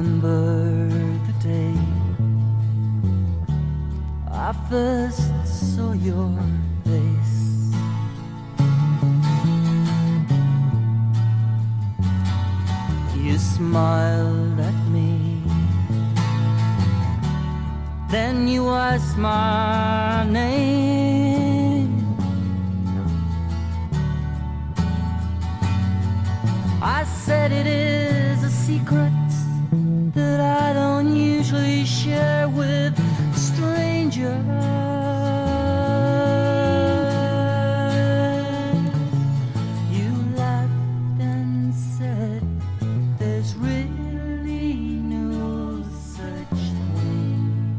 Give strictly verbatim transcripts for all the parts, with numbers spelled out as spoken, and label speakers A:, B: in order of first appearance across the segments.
A: remember the day I first saw your face. You smiled at me, then you asked my name. I said it is a secret that I don't usually share with strangers. You laughed and said there's really no such thing.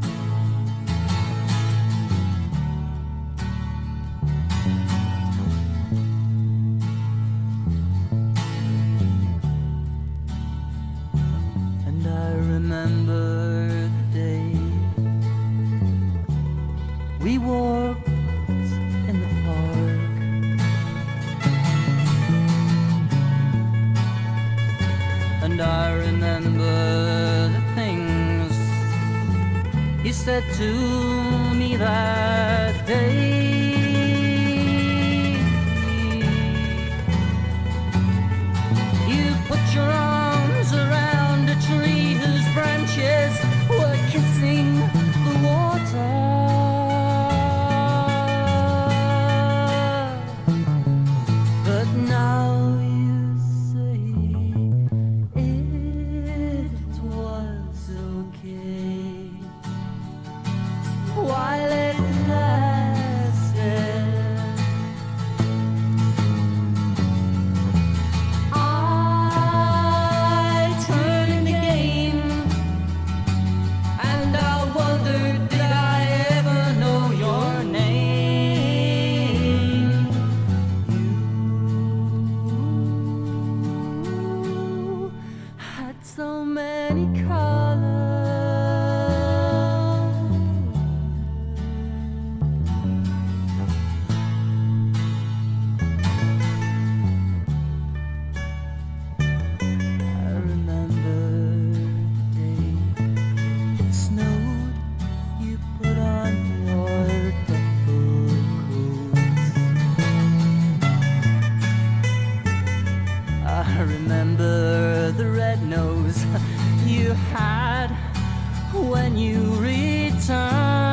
A: And I remember the day we walked in the park. And I remember the things you said to me that day. You put your arms around a tree whose branches were kissing the water. But now you say it was okay while it lasted. I turned the game, and I wondered, did I ever know your name? You had so many colors. I remember the day it snowed. You put on your duffel coats. I remember the red nose you had when you returned.